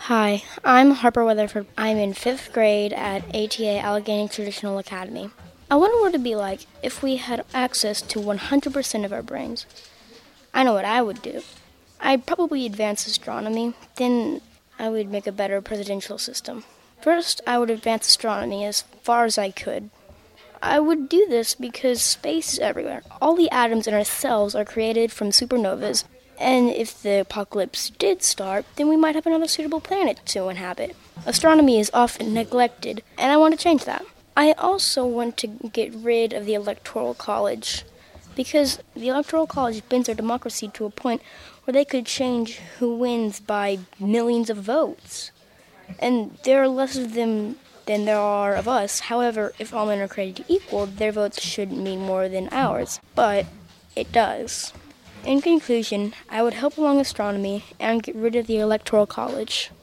Hi, I'm Harper Weatherford. I'm in 5th grade at ATA Allegheny Traditional Academy. I wonder what it'd be like if we had access to 100% of our brains. I know what I would do. I'd probably advance astronomy, then I would make a better presidential system. First, I would advance astronomy as far as I could. I would do this because space is everywhere. All the atoms in our cells are created from supernovas, and if the apocalypse did start, then we might have another suitable planet to inhabit. Astronomy is often neglected, and I want to change that. I also want to get rid of the Electoral College, because the Electoral College bends our democracy to a point where they could change who wins by millions of votes. And there are less of them than there are of us. However, if all men are created equal, their votes shouldn't mean more than ours. But it does. In conclusion, I would help along astronomy and get rid of the Electoral College.